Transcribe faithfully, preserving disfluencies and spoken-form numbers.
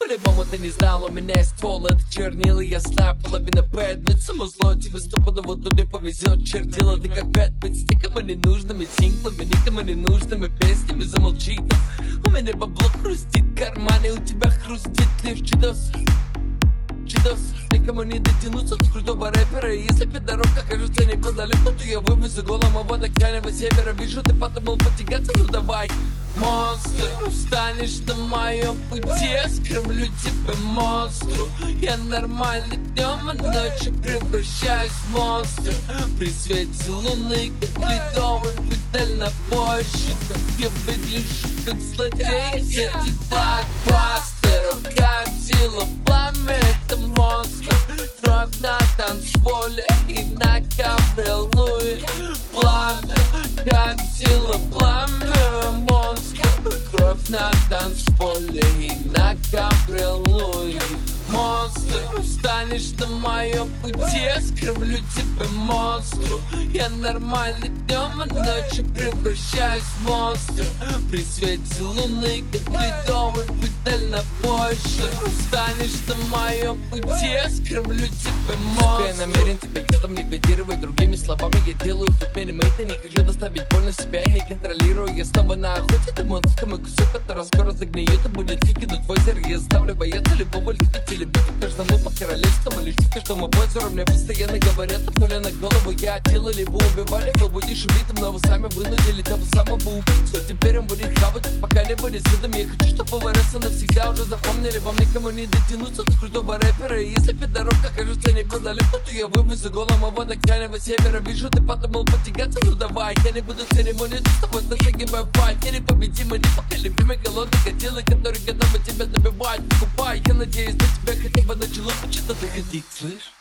По-любому ты не знал, у меня есть ствол, это чернила. Я знаю, половина бэд, ведь само зло тебе стопудово туда повезет. Чертила ты как бэд, быть с никому ненужными синглами, никому ненужными песнями. Замолчи там, у меня бабло хрустит в кармане, у тебя хрустит лишь чидос. Чидос, никому не дотянуться до крутого рэпера. И если пидорок окажется неподалеку, то я вывезу голому до крайнего севера. Вижу, ты подумал потягаться, ну давай. Монстр, встанешь на моем пути, я скормлю тебе монстру. Я нормальный днем, а ночью превращаюсь в монстра. При свете луны, как ледовый педаль на площадь. Я выгляжу как злодей среди блокбастеров. Как сила пламя, это монстр. Кровь на танцполе и на кабрелуе. Пламя, как сила пламя, монстр. Кровь на танцполе и на кабрелуе. Монстр, встанешь на моем пути, я скормлю тебе монстру. Я нормальный днем, а ночью превращаюсь в монстра. При свете луны, как ледовый педаль на площадь. Встанешь на моем пути, я скормлю тебе монстру. Я намерен тебя где-то ликвидировать. Другими словами, я делаю тут миллиметры. Не хочу доставить боль на себя, я не контролирую. Я снова на охоте, ты монстр, мой кусок, который скоро загниет и будет выкинут в озеро. Я ставлю бояться любого любителя. Каждому по королевскому, лишь каждому позору. Мне постоянно говорят, пнули на голову. Я отдела либо убивали, вы будешь убитым, но вы сами вынудили того самого убийцу. Теперь он будет хавать, пока не будет видом. Я хочу, чтобы вы раз и навсегда уже запомнили. Вам никому не дотянуться до крутого рэпера. И если пидорок окажется неподалеку, то я вывезу голому до крайнего севера. Вижу, ты подумал потягаться, ну давай. Я не буду церемониться с тобой, зашагивай в файт. Я непобедимый, непоколебимый, голодный котелы, который готовы тебя добивать. Покупай, я надеюсь на тебя хотя бы начало почему-то доходить, слышь?